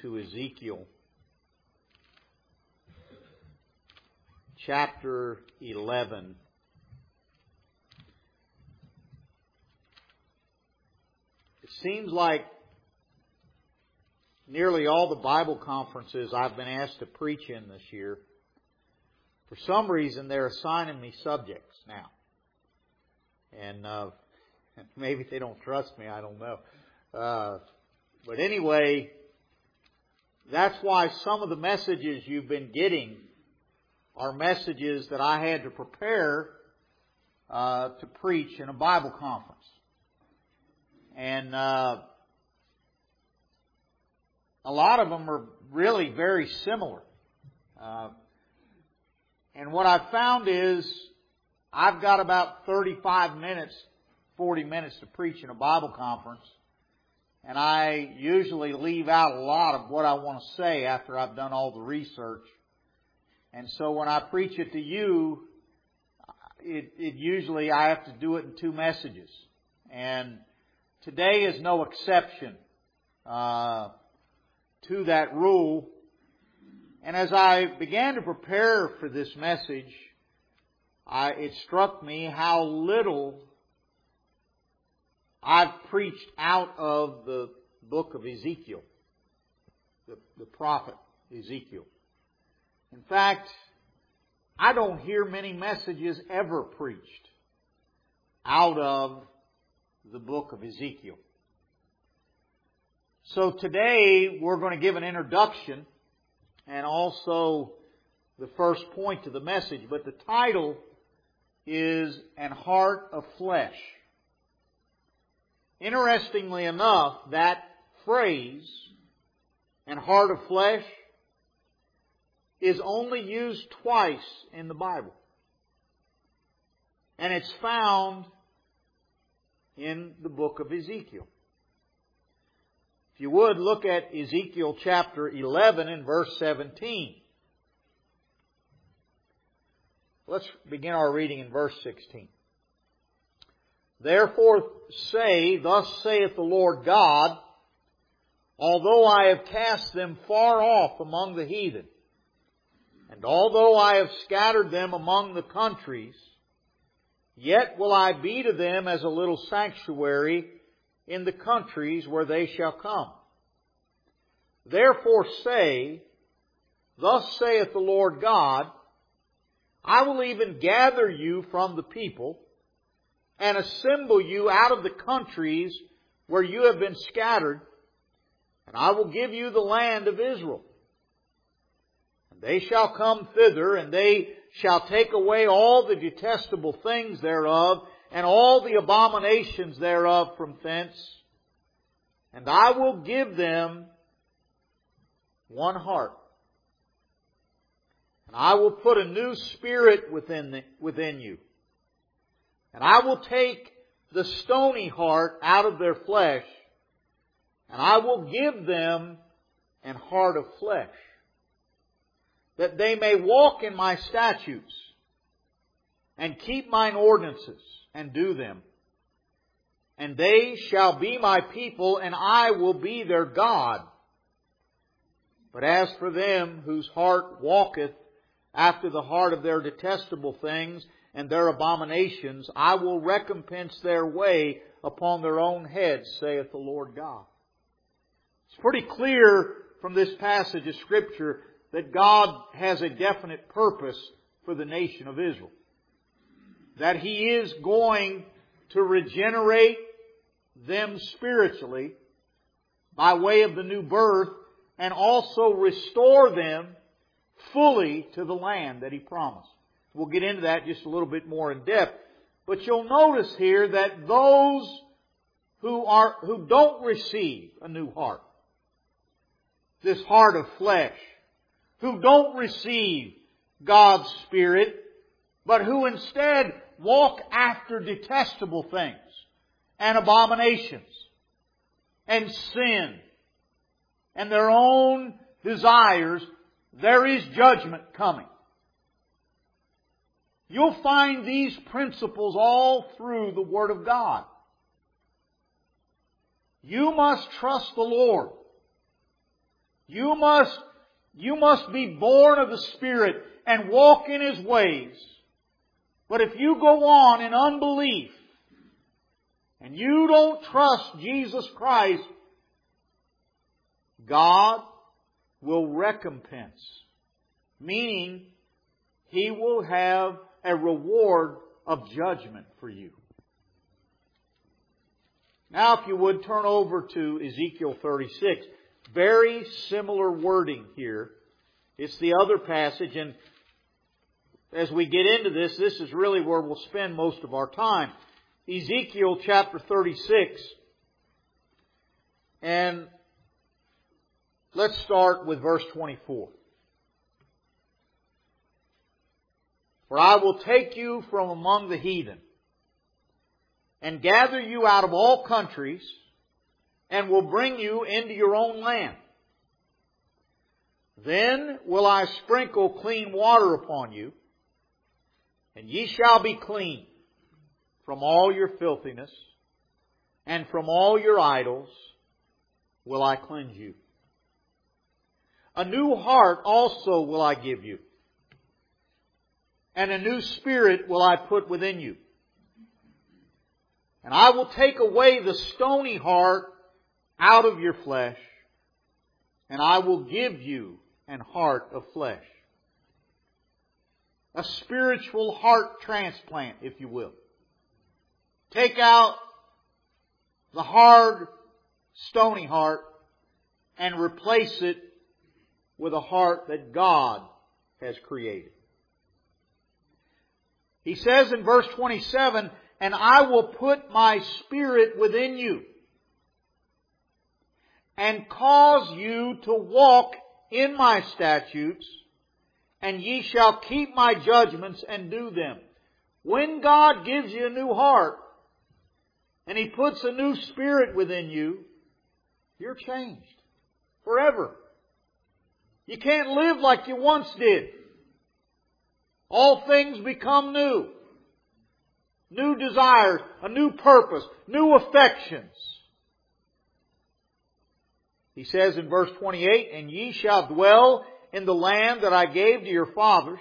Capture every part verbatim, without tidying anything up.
to Ezekiel chapter eleven. It seems like nearly all the Bible conferences I've been asked to preach in this year, for some reason they're assigning me subjects now. And uh, maybe they don't trust me, I don't know. Uh, but anyway, that's why some of the messages you've been getting are messages that I had to prepare uh, to preach in a Bible conference. And uh, a lot of them are really very similar. Uh, and what I've found is I've got about thirty-five minutes, forty minutes to preach in a Bible conference. And I usually leave out a lot of what I want to say after I've done all the research. And so when I preach it to you, it, it usually I have to do it in two messages. And today is no exception uh, to that rule. And as I began to prepare for this message, I, it struck me how little I've preached out of the book of Ezekiel, the, the prophet Ezekiel. In fact, I don't hear many messages ever preached out of the book of Ezekiel. So today we're going to give an introduction and also the first point to the message. But the title is An Heart of Flesh. Interestingly enough, that phrase, An Heart of Flesh, is only used twice in the Bible. And it's found in the book of Ezekiel. If you would, look at Ezekiel chapter eleven and verse seventeen. Let's begin our reading in verse sixteen. Therefore say, Thus saith the Lord God, although I have cast them far off among the heathen, and although I have scattered them among the countries, yet will I be to them as a little sanctuary in the countries where they shall come. Therefore say, Thus saith the Lord God, I will even gather you from the people, and assemble you out of the countries where you have been scattered, and I will give you the land of Israel. And they shall come thither, and they shall take away all the detestable things thereof, and all the abominations thereof from thence. And I will give them one heart. And I will put a new spirit within the, within you. And I will take the stony heart out of their flesh, and I will give them an heart of flesh, that they may walk in my statutes, and keep mine ordinances, and do them. And they shall be my people, and I will be their God. But as for them whose heart walketh after the heart of their detestable things, and their abominations, I will recompense their way upon their own heads, saith the Lord God. It's pretty clear from this passage of Scripture that God has a definite purpose for the nation of Israel. That He is going to regenerate them spiritually by way of the new birth, and also restore them fully to the land that He promised. We'll get into that just a little bit more in depth. But you'll notice here that those who are who don't receive a new heart, this heart of flesh, who don't receive God's Spirit, but who instead walk after detestable things and abominations and sin and their own desires, there is judgment coming. You'll find these principles all through the Word of God. You must trust the Lord. You must, you must be born of the Spirit and walk in His ways. But if you go on in unbelief and you don't trust Jesus Christ, God will recompense. Meaning, He will have a reward of judgment for you. Now, if you would, turn over to Ezekiel thirty-six. Very similar wording here. It's the other passage, and as we get into this, this is really where we'll spend most of our time. Ezekiel chapter thirty-six. And let's start with verse twenty-four. For I will take you from among the heathen, and gather you out of all countries, and will bring you into your own land. Then will I sprinkle clean water upon you, and ye shall be clean from all your filthiness, and from all your idols will I cleanse you. A new heart also will I give you, and a new spirit will I put within you. And I will take away the stony heart out of your flesh, and I will give you an heart of flesh. A spiritual heart transplant, if you will. Take out the hard, stony heart and replace it with a heart that God has created. He says in verse twenty-seven, and I will put my spirit within you, and cause you to walk in my statutes, and ye shall keep my judgments and do them. When God gives you a new heart, and He puts a new spirit within you, you're changed forever. You can't live like you once did. All things become new. New desires, a new purpose, new affections. He says in verse twenty-eight, and ye shall dwell in the land that I gave to your fathers,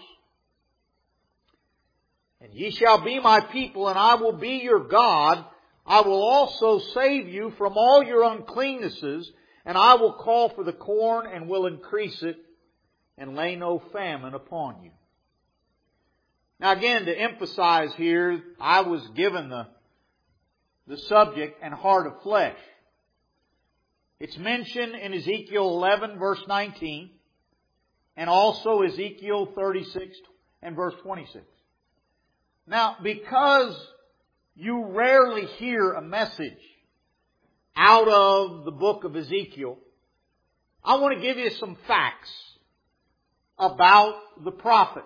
and ye shall be my people, and I will be your God. I will also save you from all your uncleannesses, and I will call for the corn and will increase it, and lay no famine upon you. Now again, to emphasize here, I was given the, the subject, and heart of flesh. It's mentioned in Ezekiel eleven verse nineteen, and also Ezekiel thirty-six and verse twenty-six. Now, because you rarely hear a message out of the book of Ezekiel, I want to give you some facts about the prophet.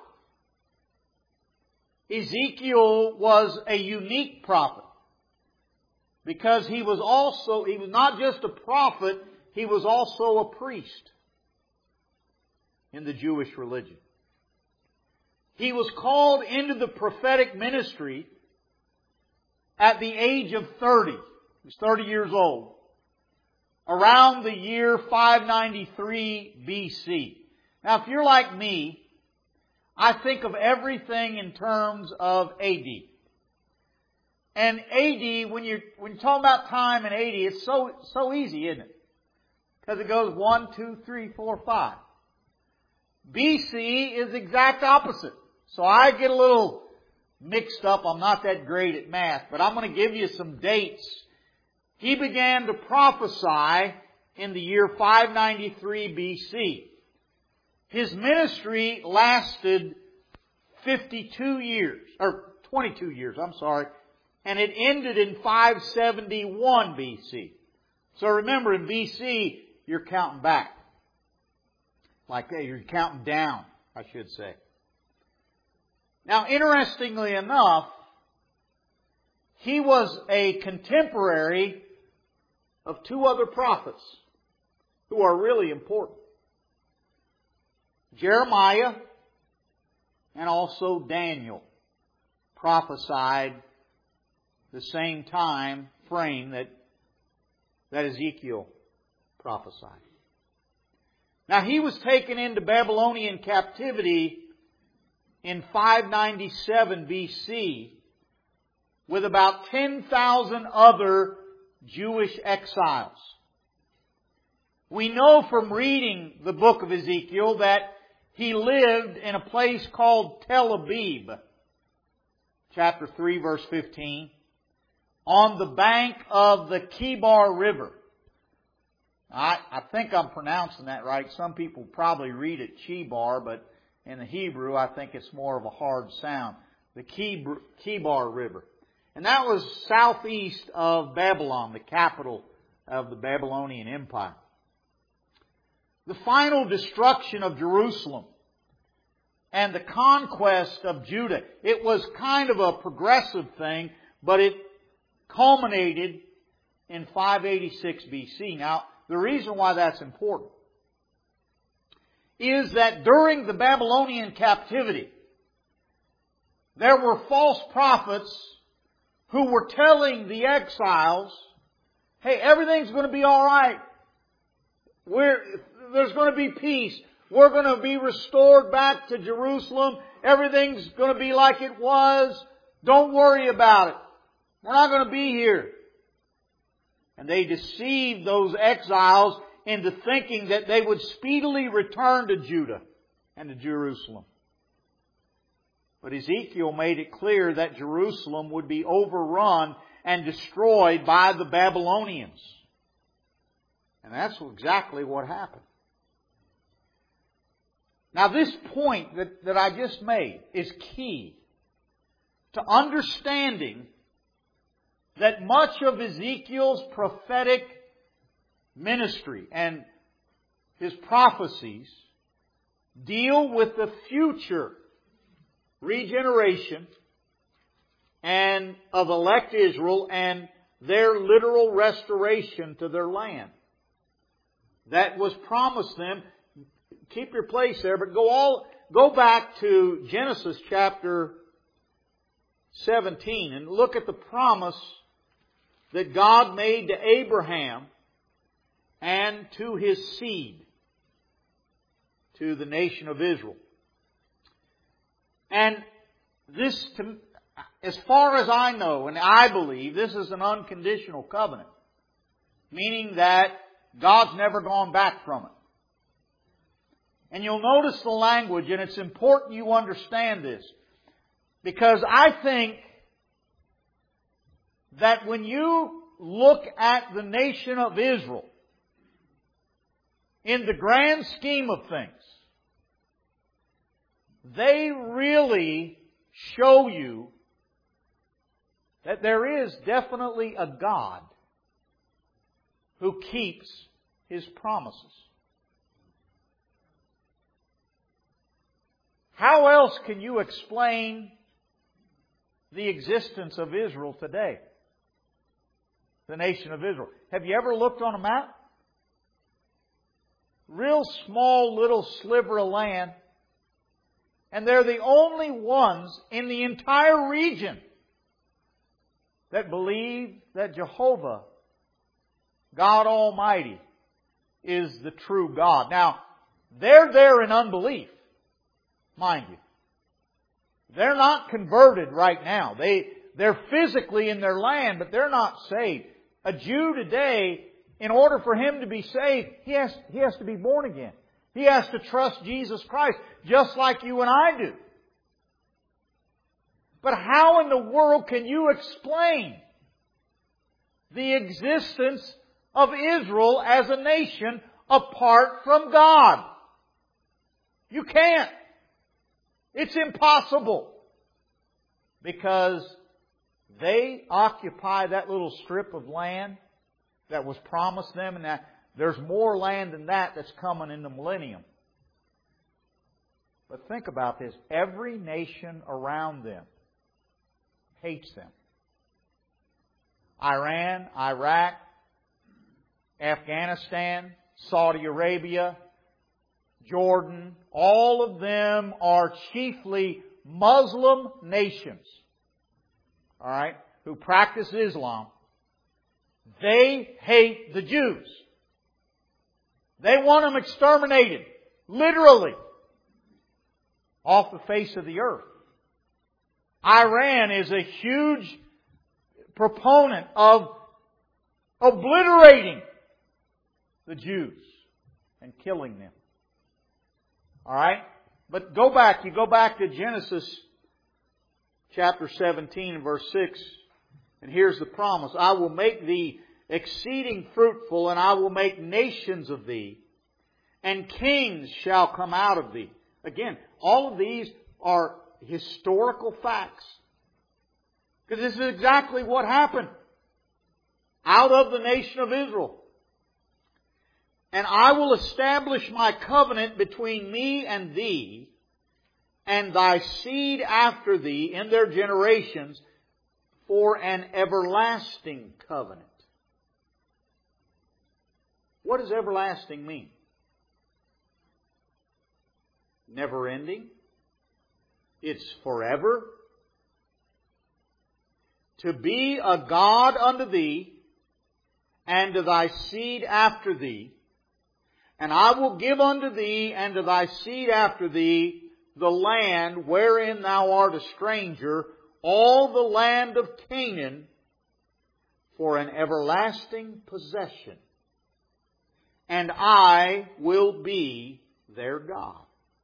Ezekiel was a unique prophet because he was also, he was not just a prophet, he was also a priest in the Jewish religion. He was called into the prophetic ministry at the age of thirty. He was thirty years old. Around the year five ninety-three B C. Now, if you're like me, I think of everything in terms of A D. And A D, when you when you talk about time in A D, it's so so easy, isn't it? Because it goes one, two, three, four, five. B C is the exact opposite. So I get a little mixed up. I'm not that great at math, but I'm going to give you some dates. He began to prophesy in the year five ninety-three B C. His ministry lasted fifty-two years, or twenty-two years, I'm sorry, and it ended in five seventy-one B C. So remember, in B C, you're counting back. Like, you're counting down, I should say. Now, interestingly enough, he was a contemporary of two other prophets who are really important. Jeremiah and also Daniel prophesied the same time frame that, that Ezekiel prophesied. Now he was taken into Babylonian captivity in five ninety-seven B C with about ten thousand other Jewish exiles. We know from reading the book of Ezekiel that he lived in a place called Tel Abib, chapter three, verse fifteen, on the bank of the Kibar River. I, I think I'm pronouncing that right. Some people probably read it Chebar, but in the Hebrew I think it's more of a hard sound. The Kibar River. And that was southeast of Babylon, the capital of the Babylonian Empire. The final destruction of Jerusalem and the conquest of Judah. It was kind of a progressive thing, but it culminated in five eighty-six B C. Now, the reason why that's important is that during the Babylonian captivity, there were false prophets who were telling the exiles, hey, everything's going to be all right. We're, there's going to be peace. We're going to be restored back to Jerusalem. Everything's going to be like it was. Don't worry about it. We're not going to be here. And they deceived those exiles into thinking that they would speedily return to Judah and to Jerusalem. But Ezekiel made it clear that Jerusalem would be overrun and destroyed by the Babylonians. And that's exactly what happened. Now this point that, that I just made is key to understanding that much of Ezekiel's prophetic ministry and his prophecies deal with the future regeneration and of elect Israel and their literal restoration to their land. That was promised them. Keep your place there, but go all go back to Genesis chapter seventeen and look at the promise that God made to Abraham and to his seed, to the nation of Israel. And this, as far as I know and I believe, this is an unconditional covenant, meaning that God's never gone back from it. And you'll notice the language, and it's important you understand this, because I think that when you look at the nation of Israel, in the grand scheme of things, they really show you that there is definitely a God who keeps His promises. How else can you explain the existence of Israel today? The nation of Israel. Have you ever looked on a map? Real small little sliver of land. And they're the only ones in the entire region that believe that Jehovah, God Almighty, is the true God. Now, they're there in unbelief, mind you. They're not converted right now. They, they're physically in their land, but they're not saved. A Jew today, in order for him to be saved, he has, he has to be born again. He has to trust Jesus Christ, just like you and I do. But how in the world can you explain the existence of Israel as a nation apart from God? You can't. It's impossible. Because they occupy that little strip of land that was promised them, and that there's more land than that that's coming in the millennium. But think about this. Every nation around them hates them. Iran, Iraq, Afghanistan, Saudi Arabia, Jordan, all of them are chiefly Muslim nations. All right, who practice Islam. They hate the Jews. They want them exterminated. Literally. Off the face of the earth. Iran is a huge proponent of obliterating the Jews and killing them. Alright? But go back, you go back to Genesis chapter seventeen and verse six, and here's the promise. I will make thee exceeding fruitful, and I will make nations of thee, and kings shall come out of thee. Again, all of these are historical facts. Because this is exactly what happened. Out of the nation of Israel. And I will establish my covenant between me and thee, and thy seed after thee in their generations, for an everlasting covenant. What does everlasting mean? Never ending. It's forever. To be a God unto thee, and to thy seed after thee. And I will give unto thee and to thy seed after thee the land wherein thou art a stranger, all the land of Canaan, for an everlasting possession. And I will be their God.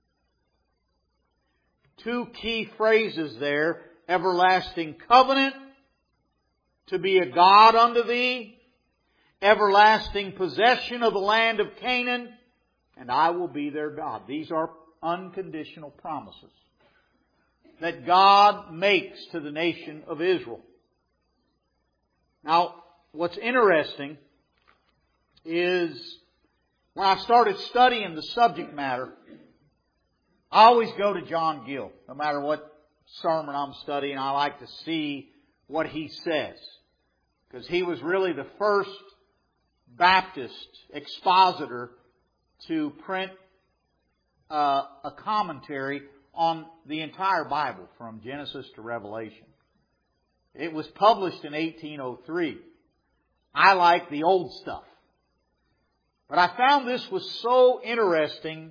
Two key phrases there. Everlasting covenant, to be a God unto thee. Everlasting possession of the land of Canaan, and I will be their God. These are unconditional promises that God makes to the nation of Israel. Now, what's interesting is when I started studying the subject matter, I always go to John Gill. No matter what sermon I'm studying, I like to see what he says. Because he was really the first Baptist expositor to print uh, a commentary on the entire Bible from Genesis to Revelation. It was published in eighteen oh three. I like the old stuff. But I found this was so interesting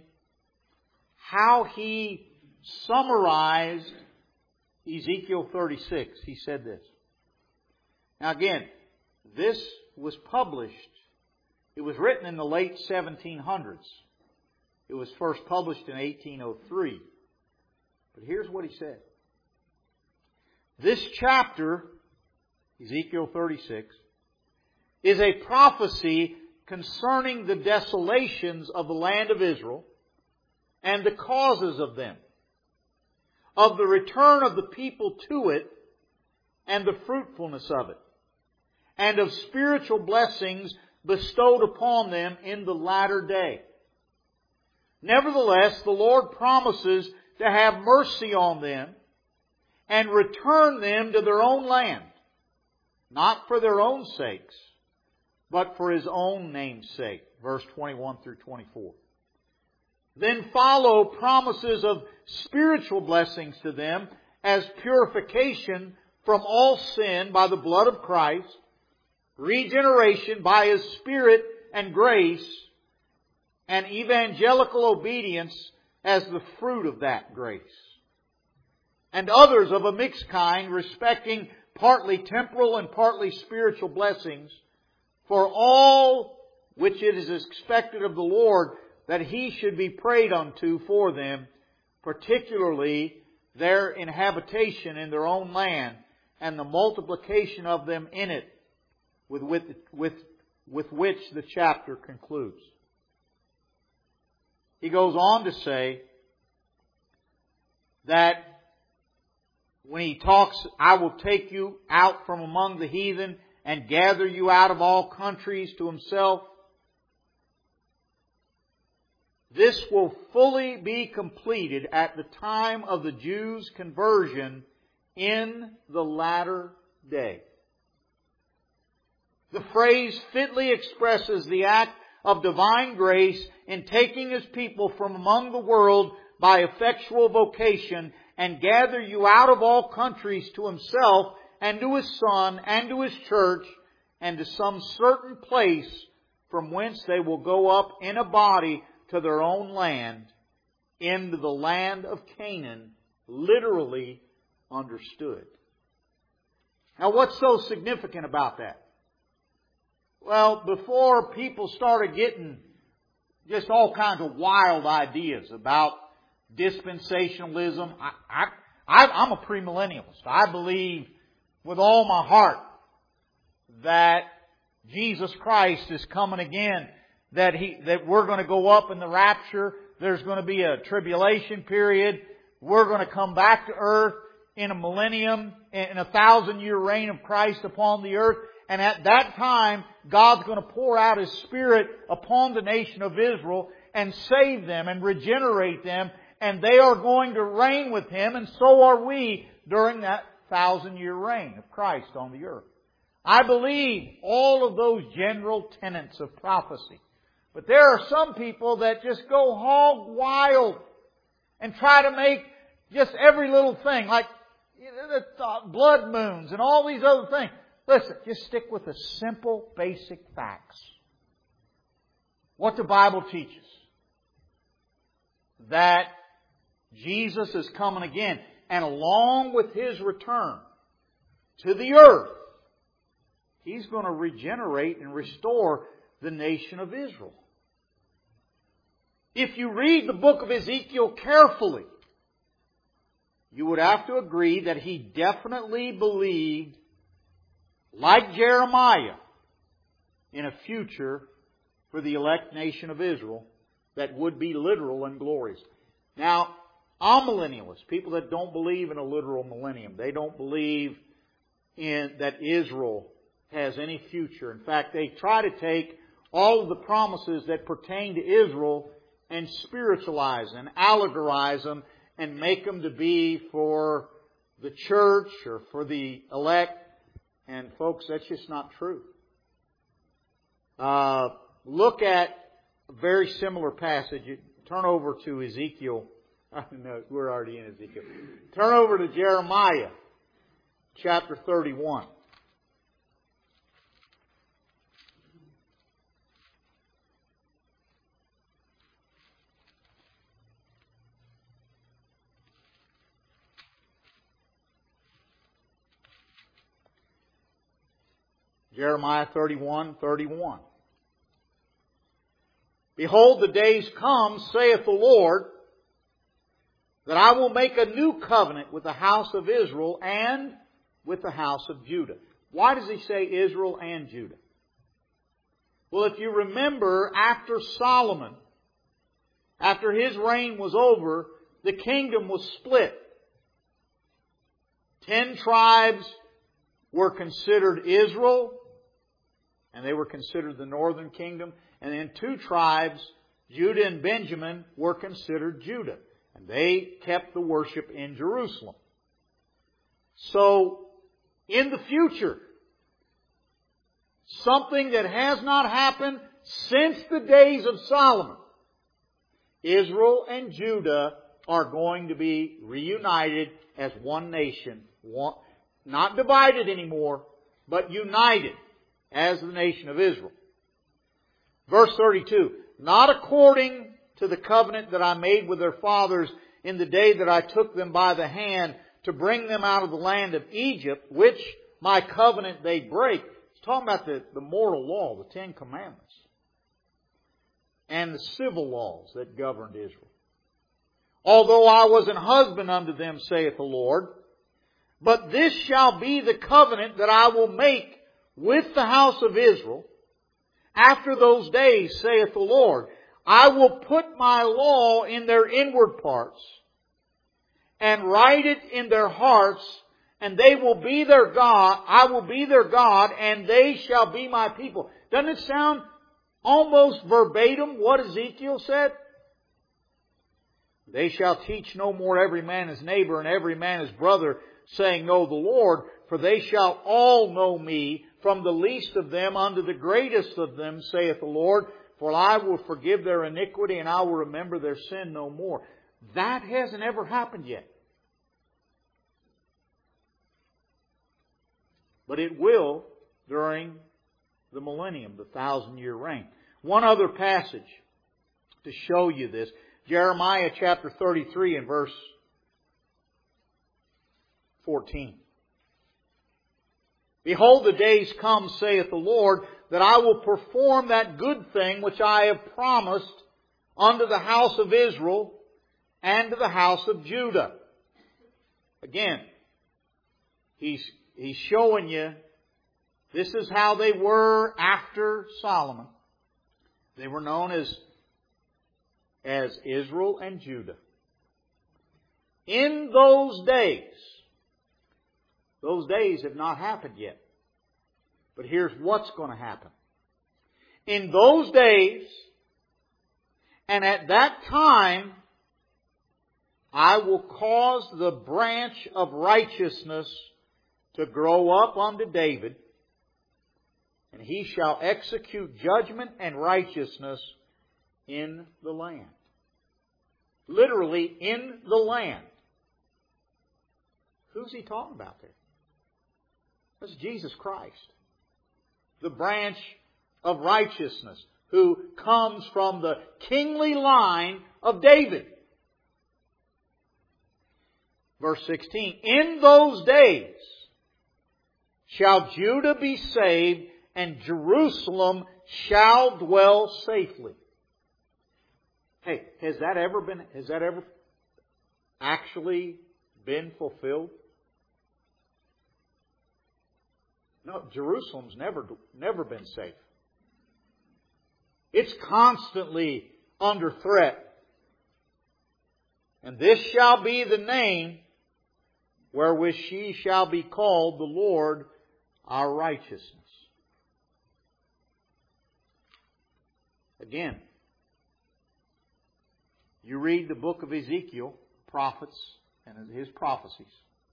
how he summarized Ezekiel thirty-six. He said this. Now again, this was published. It was written in the late seventeen hundreds. It was first published in eighteen oh three. But here's what he said. This chapter, Ezekiel thirty-six, is a prophecy concerning the desolations of the land of Israel and the causes of them, of the return of the people to it and the fruitfulness of it, and of spiritual blessings bestowed upon them in the latter day. Nevertheless, the Lord promises to have mercy on them and return them to their own land, not for their own sakes, but for His own name's sake. Verse twenty-one through twenty-four. Then follow promises of spiritual blessings to them as purification from all sin by the blood of Christ, regeneration by His Spirit and grace, and evangelical obedience as the fruit of that grace. And others of a mixed kind, respecting partly temporal and partly spiritual blessings, for all which it is expected of the Lord that He should be prayed unto for them, particularly their inhabitation in their own land, and the multiplication of them in it, with, with, with, with which the chapter concludes. He goes on to say that when he talks, I will take you out from among the heathen and gather you out of all countries to Himself. This will fully be completed at the time of the Jews' conversion in the latter day. The phrase fitly expresses the act of divine grace in taking His people from among the world by effectual vocation and gather you out of all countries to Himself and to His Son and to His church and to some certain place from whence they will go up in a body to their own land, into the land of Canaan, literally understood. Now, what's so significant about that? Well, before people started getting just all kinds of wild ideas about dispensationalism, I, I, I, I'm a premillennialist. I believe with all my heart that Jesus Christ is coming again, that He, that we're going to go up in the rapture. There's going to be a tribulation period. We're going to come back to earth in a millennium, in a thousand year reign of Christ upon the earth. And at that time, God's going to pour out His Spirit upon the nation of Israel and save them and regenerate them. And they are going to reign with Him, and so are we during that thousand year reign of Christ on the earth. I believe all of those general tenets of prophecy. But there are some people that just go hog wild and try to make just every little thing, like you know, the uh, blood moons and all these other things. Listen, just stick with the simple, basic facts. What the Bible teaches. That Jesus is coming again. And along with His return to the earth, He's going to regenerate and restore the nation of Israel. If you read the book of Ezekiel carefully, you would have to agree that he definitely believed, like Jeremiah, in a future for the elect nation of Israel that would be literal and glorious. Now, amillennialists, people that don't believe in a literal millennium, they don't believe in that Israel has any future. In fact, they try to take all of the promises that pertain to Israel and spiritualize and allegorize them and make them to be for the church or for the elect. And folks, that's just not true. Uh, look at a very similar passage. Turn over to Ezekiel. No, we're already in Ezekiel. Turn over to Jeremiah chapter thirty-one. Jeremiah thirty-one, thirty-one. Behold, the days come, saith the Lord, that I will make a new covenant with the house of Israel and with the house of Judah. Why does He say Israel and Judah? Well, if you remember, after Solomon, after his reign was over, the kingdom was split. Ten tribes were considered Israel, and they were considered the northern kingdom. And then two tribes, Judah and Benjamin, were considered Judah. And they kept the worship in Jerusalem. So, in the future, something that has not happened since the days of Solomon, Israel and Judah are going to be reunited as one nation. One, not divided anymore, but united as the nation of Israel. Verse thirty-two, not according to the covenant that I made with their fathers in the day that I took them by the hand to bring them out of the land of Egypt, which my covenant they break. It's talking about the, the moral law, the Ten Commandments, and the civil laws that governed Israel. Although I was an husband unto them, saith the Lord, but this shall be the covenant that I will make with the house of Israel after those days, saith the Lord. I will put my law in their inward parts and write it in their hearts, and they will be their God. I will be their God, and they shall be my people. Doesn't it sound almost verbatim what Ezekiel said? They shall teach no more every man his neighbor and every man his brother, saying, Know the Lord, for they shall all know me, from the least of them unto the greatest of them, saith the Lord, for I will forgive their iniquity and I will remember their sin no more. That hasn't ever happened yet. But it will during the millennium, the thousand year reign. One other passage to show you this. Jeremiah chapter thirty-three and verse fourteen. Behold, the days come, saith the Lord, that I will perform that good thing which I have promised unto the house of Israel and to the house of Judah. Again, he's, he's showing you this is how they were after Solomon. They were known as, as Israel and Judah. In those days, those days have not happened yet. But here's what's going to happen. In those days, and at that time, I will cause the branch of righteousness to grow up unto David, and he shall execute judgment and righteousness in the land. Literally, in the land. Who's he talking about there? That's Jesus Christ. The branch of righteousness, who comes from the kingly line of David. Verse sixteen, in those days shall Judah be saved, and Jerusalem shall dwell safely. Hey, has that ever been, has that ever actually been fulfilled? No, Jerusalem's never, never been safe. It's constantly under threat. And this shall be the name wherewith she shall be called the Lord our righteousness. Again, you read the book of Ezekiel, prophets, and his prophecies.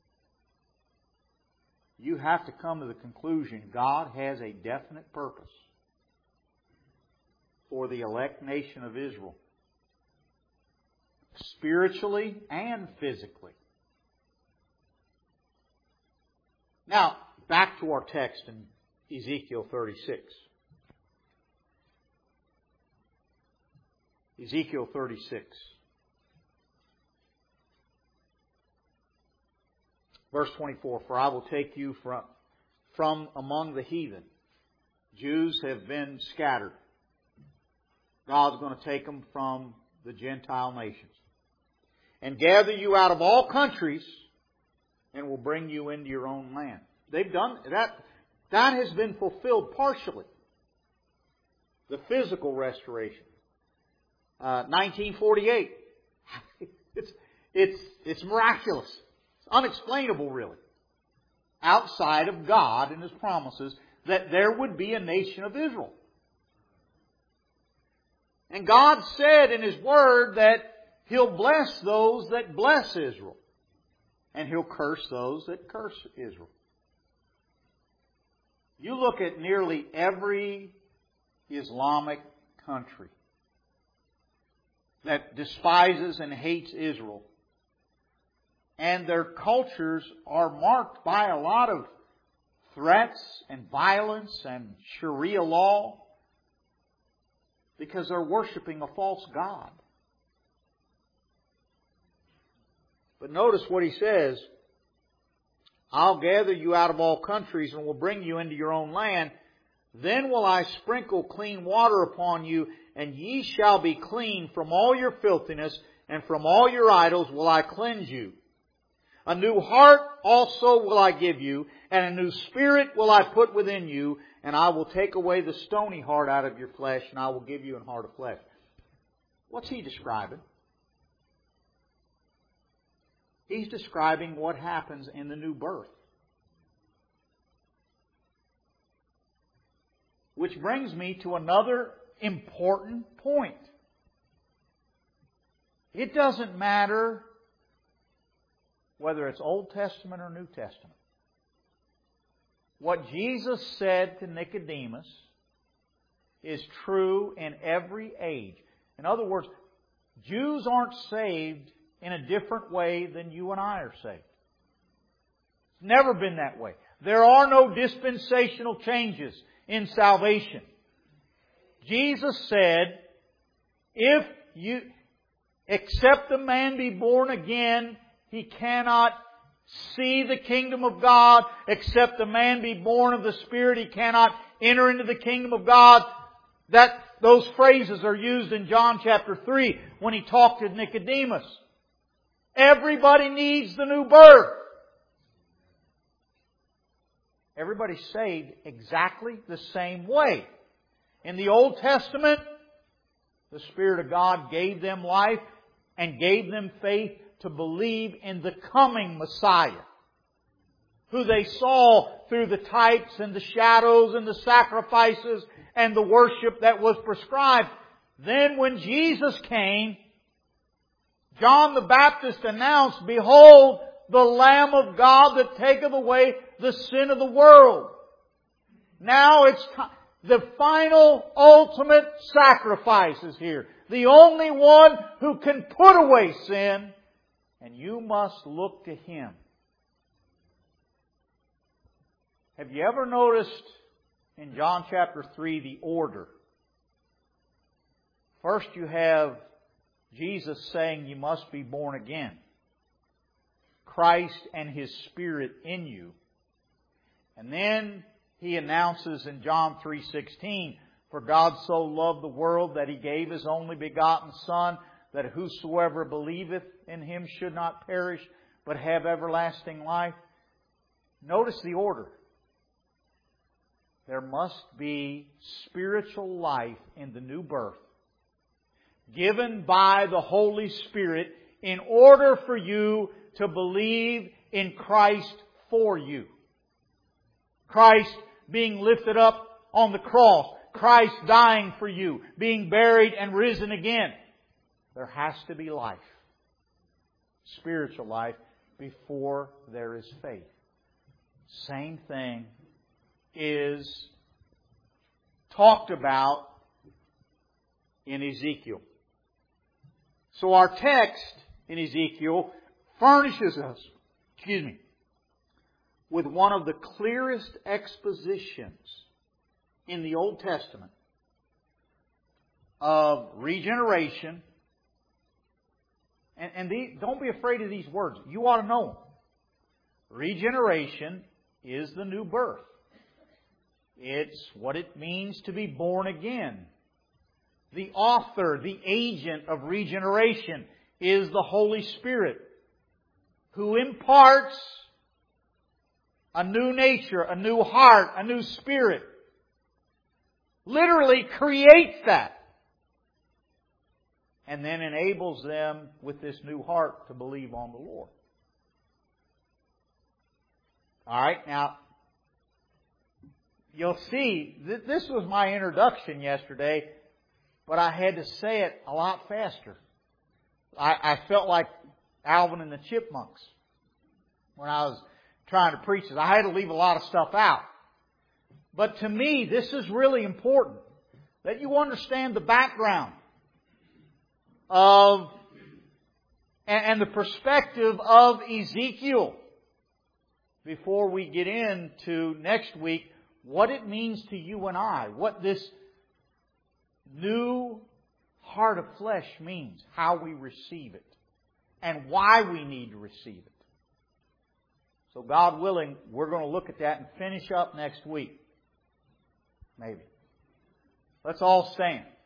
You have to come to the conclusion God has a definite purpose for the elect nation of Israel, spiritually and physically. Now, back to our text in Ezekiel thirty-six. Ezekiel thirty-six. Verse twenty-four, for I will take you from, from among the heathen. Jews have been scattered. God's going to take them from the Gentile nations. And gather you out of all countries, and will bring you into your own land. They've done that. That has been fulfilled partially. The physical restoration. Uh, nineteen forty-eight. it's, it's, it's miraculous. It's unexplainable, really. Outside of God and His promises that there would be a nation of Israel. And God said in His Word that He'll bless those that bless Israel. And He'll curse those that curse Israel. You look at nearly every Islamic country that despises and hates Israel. And their cultures are marked by a lot of threats and violence and Sharia law because they're worshiping a false god. But notice what he says. I'll gather you out of all countries and will bring you into your own land. Then will I sprinkle clean water upon you, and ye shall be clean from all your filthiness, and from all your idols will I cleanse you. A new heart also will I give you, and a new spirit will I put within you, and I will take away the stony heart out of your flesh, and I will give you an heart of flesh. What's he describing? He's describing what happens in the new birth. Which brings me to another important point. It doesn't matter whether it's Old Testament or New Testament. What Jesus said to Nicodemus is true in every age. In other words, Jews aren't saved in a different way than you and I are saved. It's never been that way. There are no dispensational changes in salvation. Jesus said, if you, except a man be born again, he cannot see the kingdom of God. Except a man be born of the Spirit, he cannot enter into the kingdom of God. That, those phrases are used in John chapter three when He talked to Nicodemus. Everybody needs the new birth. Everybody's saved exactly the same way. In the Old Testament, the Spirit of God gave them life and gave them faith to believe in the coming Messiah, who they saw through the types and the shadows and the sacrifices and the worship that was prescribed. Then when Jesus came, John the Baptist announced, "Behold, the Lamb of God that taketh away the sin of the world." Now it's time. The final, ultimate sacrifice is here. The only one who can put away sin. And you must look to Him. Have you ever noticed in John chapter three the order? First you have Jesus saying you must be born again. Christ and His Spirit in you. And then He announces in John three sixteen, "For God so loved the world that He gave His only begotten Son, that whosoever believeth in Him should not perish, but have everlasting life." Notice the order. There must be spiritual life in the new birth, given by the Holy Spirit, in order for you to believe in Christ for you. Christ being lifted up on the cross. Christ dying for you. Being buried and risen again. There has to be life. Spiritual life before there is faith. Same thing is talked about in Ezekiel. So our text in Ezekiel furnishes us, excuse me, with one of the clearest expositions in the Old Testament of regeneration. And, and the, don't be afraid of these words. You ought to know them. Regeneration is the new birth. It's what it means to be born again. The author, the agent of regeneration is the Holy Spirit, who imparts a new nature, a new heart, a new spirit. Literally creates that. And then enables them with this new heart to believe on the Lord. Alright, now, you'll see, th- this was my introduction yesterday, but I had to say it a lot faster. I, I felt like Alvin and the Chipmunks when I was trying to preach this. I had to leave a lot of stuff out. But to me, this is really important, that you understand the background of and, and the perspective of Ezekiel before we get into next week what it means to you and I, what this new heart of flesh means, how we receive it, and why we need to receive it. So God willing, we're going to look at that and finish up next week. Maybe. Let's all stand.